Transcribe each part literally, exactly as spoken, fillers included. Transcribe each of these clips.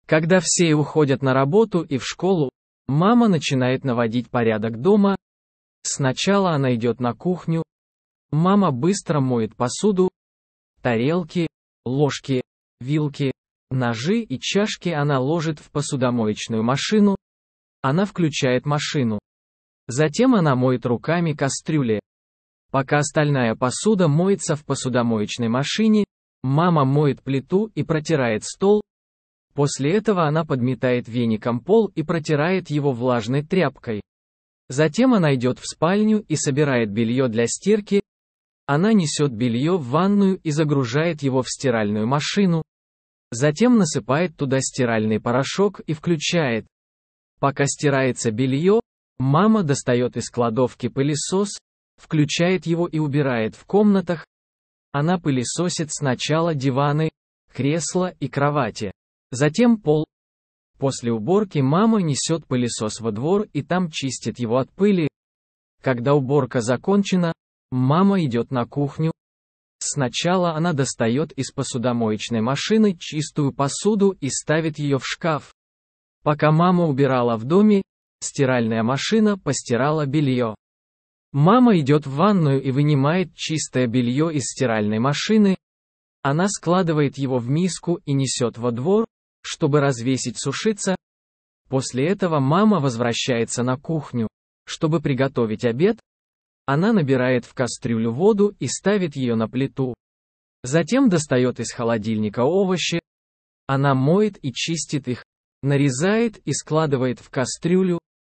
Когда все уходят на работу и в школу, мама начинает наводить порядок дома. Сначала она идет на кухню. Мама быстро моет посуду. Тарелки, ложки, вилки, ножи и чашки она ложит в посудомоечную машину. Она включает машину. Затем она моет руками кастрюли. Пока остальная посуда моется в посудомоечной машине, мама моет плиту и протирает стол. После этого она подметает веником пол и протирает его влажной тряпкой. Затем она идет в спальню и собирает белье для стирки. Она несет белье в ванную и загружает его в стиральную машину. Затем насыпает туда стиральный порошок и включает. Пока стирается белье, мама достает из кладовки пылесос, включает его и убирает в комнатах. Она пылесосит сначала диваны, кресла и кровати. Затем пол. После уборки мама несет пылесос во двор и там чистит его от пыли. Когда уборка закончена, мама идет на кухню. Сначала она достает из посудомоечной машины чистую посуду и ставит ее в шкаф. Пока мама убирала в доме, стиральная машина постирала белье. Мама идет в ванную и вынимает чистое белье из стиральной машины. Она складывает его в миску и несет во двор, чтобы развесить сушиться. После этого мама возвращается на кухню, чтобы приготовить обед. Она набирает в кастрюлю воду и ставит ее на плиту. Затем достает из холодильника овощи. Она моет и чистит их, нарезает и складывает в кастрюлю.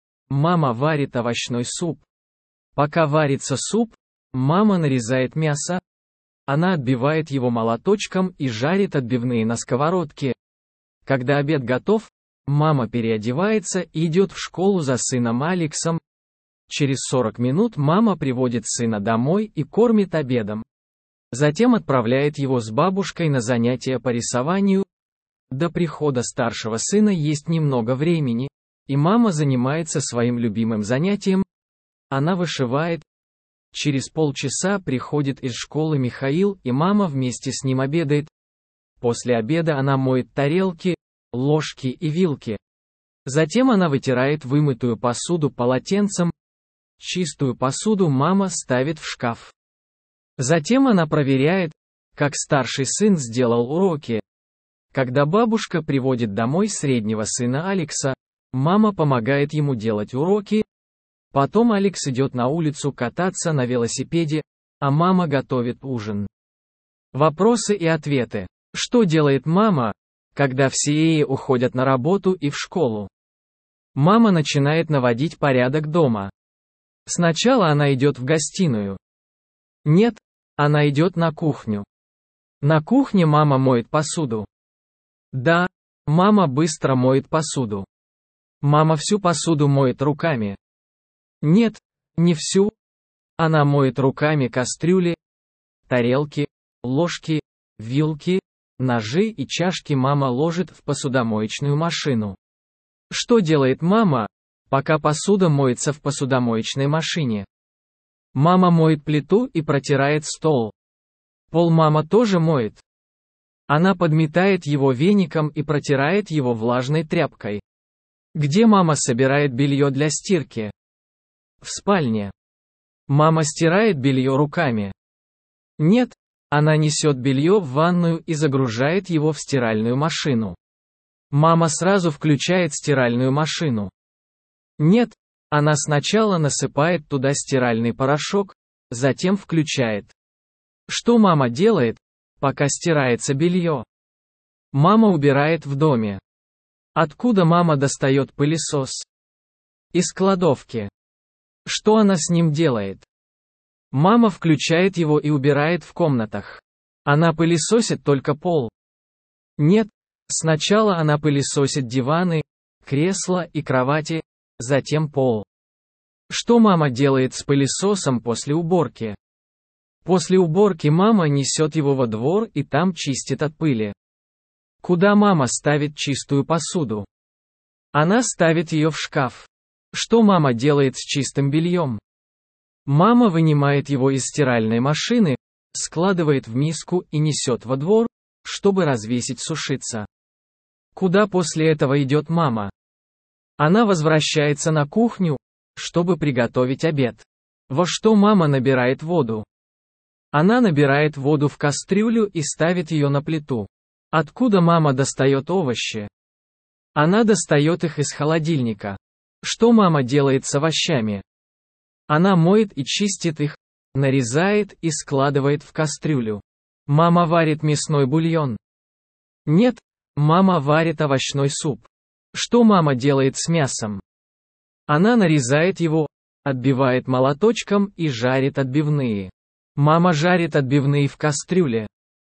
Мама варит овощной суп. Пока варится суп, мама нарезает мясо. Она отбивает его молоточком и жарит отбивные на сковородке. Когда обед готов, мама переодевается и идет в школу за сыном Алексом. Через сорок минут мама приводит сына домой и кормит обедом. Затем отправляет его с бабушкой на занятия по рисованию. До прихода старшего сына есть немного времени, и мама занимается своим любимым занятием. Она вышивает. Через полчаса приходит из школы Михаил, и мама вместе с ним обедает. После обеда она моет тарелки, ложки и вилки. Затем она вытирает вымытую посуду полотенцем. Чистую посуду мама ставит в шкаф. Затем она проверяет, как старший сын сделал уроки. Когда бабушка приводит домой среднего сына Алекса, мама помогает ему делать уроки. Потом Алекс идет на улицу кататься на велосипеде, а мама готовит ужин. Вопросы и ответы. Что делает мама, когда все уходят на работу и в школу? Мама начинает наводить порядок дома. Сначала она идет в гостиную. Нет, она идет на кухню. На кухне мама моет посуду. Да, мама быстро моет посуду. Мама всю посуду моет руками. Нет, не всю. Она моет руками кастрюли, тарелки, ложки, вилки, ножи и чашки мама ложит в посудомоечную машину. Что делает мама, пока посуда моется в посудомоечной машине? Мама моет плиту и протирает стол. Пол мама тоже моет. Она подметает его веником и протирает его влажной тряпкой. Где мама собирает белье для стирки? В спальне. Мама стирает белье руками. Нет, она несет белье в ванную и загружает его в стиральную машину. Мама сразу включает стиральную машину. Нет, она сначала насыпает туда стиральный порошок, затем включает. Что мама делает, пока стирается белье? Мама убирает в доме. Откуда мама достает пылесос? Из кладовки. Что она с ним делает? Мама включает его и убирает в комнатах. Она пылесосит только пол. Нет, сначала она пылесосит диваны, кресла и кровати, затем пол. Что мама делает с пылесосом после уборки? После уборки мама несет его во двор и там чистит от пыли. Куда мама ставит чистую посуду? Она ставит ее в шкаф. Что мама делает с чистым бельем? Мама вынимает его из стиральной машины, складывает в миску и несет во двор, чтобы развесить сушиться. Куда после этого идет мама? Она возвращается на кухню, чтобы приготовить обед. Во что мама набирает воду? Она набирает воду в кастрюлю и ставит ее на плиту. Откуда мама достает овощи? Она достает их из холодильника. Что мама делает с овощами? Она моет и чистит их, нарезает и складывает в кастрюлю. Мама варит мясной бульон. Нет, мама варит овощной суп. Что мама делает с мясом? Она нарезает его, отбивает молоточком и жарит отбивные. Мама жарит отбивные в кастрюле.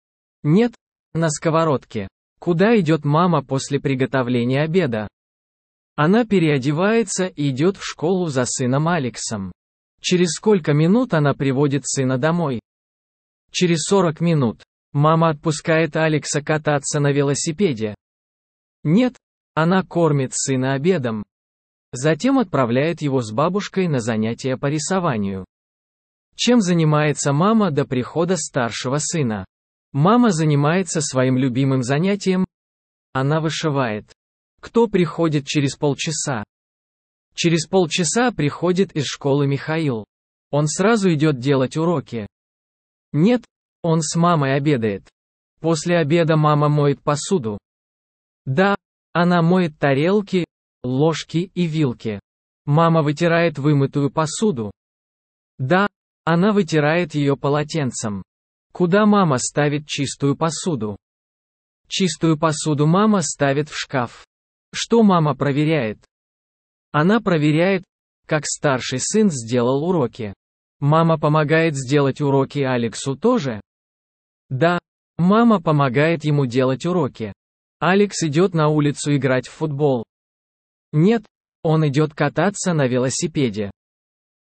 Нет, на сковородке. Куда идет мама после приготовления обеда? Она переодевается и идет в школу за сыном Алексом. Через сколько минут она приводит сына домой? Через сорок минут. Мама отпускает Алекса кататься на велосипеде. Нет, она кормит сына обедом. Затем отправляет его с бабушкой на занятия по рисованию. Чем занимается мама до прихода старшего сына? Мама занимается своим любимым занятием. Она вышивает. Кто приходит через полчаса? Через полчаса приходит из школы Михаил. Он сразу идет делать уроки. Нет, он с мамой обедает. После обеда мама моет посуду. Да, она моет тарелки, ложки и вилки. Мама вытирает вымытую посуду. Да, она вытирает ее полотенцем. Куда мама ставит чистую посуду? Чистую посуду мама ставит в шкаф. Что мама проверяет? Она проверяет, как старший сын сделал уроки. Мама помогает сделать уроки Алексу тоже? Да, мама помогает ему делать уроки. Алекс идет на улицу играть в футбол. Нет, он идет кататься на велосипеде.